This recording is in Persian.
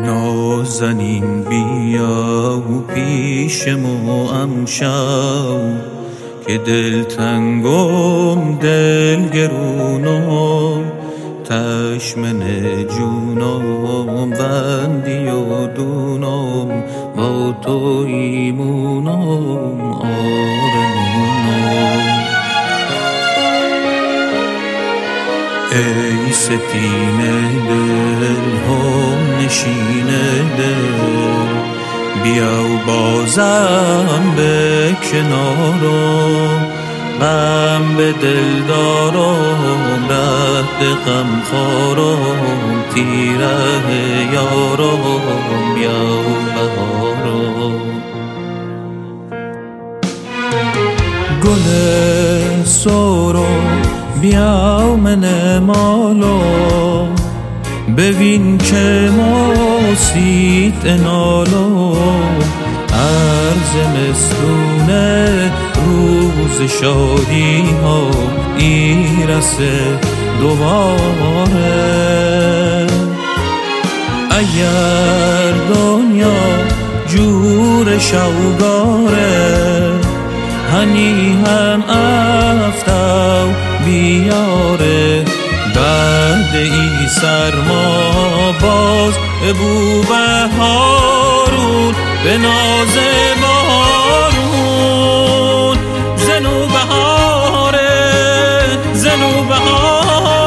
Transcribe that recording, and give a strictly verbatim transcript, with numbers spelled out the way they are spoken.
نازنین بیا و پیش مو امشو که دل تنگم دل گرونم تشمن جونم بندی و دونم با تو ایمونم آرمونم. ای ستینه دل هم نشینه دل بیا و بازم به کنارم غم به دل دارم رد غم خارم تیره یارم بیا و بهارم. گل سرم بیا من مالو ببین که موسیت نالو عرض مستونه روز شادی ها ایرسه دوباره. اگر دنیا جور شوگاره هنی هم افتو بیاره بعد ای سرما باز بو بهارون به ناز بارون زنو بهاره زنو بهاره